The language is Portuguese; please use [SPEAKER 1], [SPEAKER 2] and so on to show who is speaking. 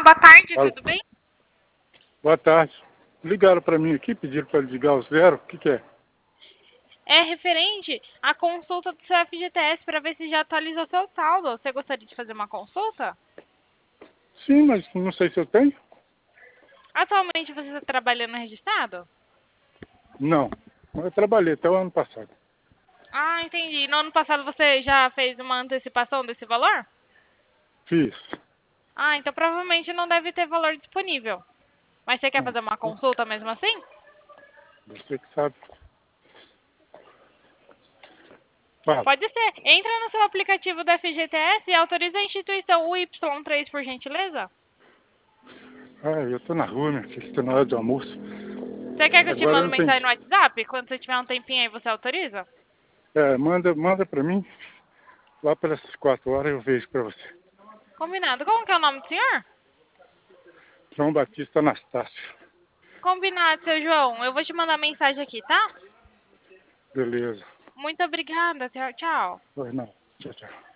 [SPEAKER 1] boa tarde,
[SPEAKER 2] Fala.
[SPEAKER 1] tudo bem?
[SPEAKER 2] Boa tarde. Ligaram para mim aqui, pediram para ligar o zero. O que, que é?
[SPEAKER 1] É referente à consulta do seu FGTS para ver se já atualizou seu saldo. Você gostaria de fazer uma consulta?
[SPEAKER 2] Sim, mas não sei se eu tenho.
[SPEAKER 1] Atualmente você está trabalhando registrado?
[SPEAKER 2] Não. Eu trabalhei até o ano passado.
[SPEAKER 1] Ah, entendi. No ano passado você já fez uma antecipação desse valor?
[SPEAKER 2] Fiz.
[SPEAKER 1] Ah, então provavelmente não deve ter valor disponível. Mas você quer
[SPEAKER 2] Não.
[SPEAKER 1] fazer uma consulta mesmo assim?
[SPEAKER 2] Você que sabe. Fala.
[SPEAKER 1] Pode ser. Entra no seu aplicativo do FGTS e autoriza a instituição UY3, por gentileza.
[SPEAKER 2] Ah, eu tô na rua, minha filha. Tô na hora do almoço.
[SPEAKER 1] Você quer que eu te
[SPEAKER 2] Agora
[SPEAKER 1] mande
[SPEAKER 2] não tem.
[SPEAKER 1] mensagem no WhatsApp? Quando você tiver um tempinho aí, você autoriza?
[SPEAKER 2] Manda para mim. Lá pelas 4 horas eu vejo para você.
[SPEAKER 1] Combinado. Como que é o nome do senhor?
[SPEAKER 2] João Batista Anastácio.
[SPEAKER 1] Combinado, seu João. Eu vou te mandar mensagem aqui, tá?
[SPEAKER 2] Beleza.
[SPEAKER 1] Muito obrigada. Tchau, tchau.
[SPEAKER 2] Pois não. Tchau, tchau.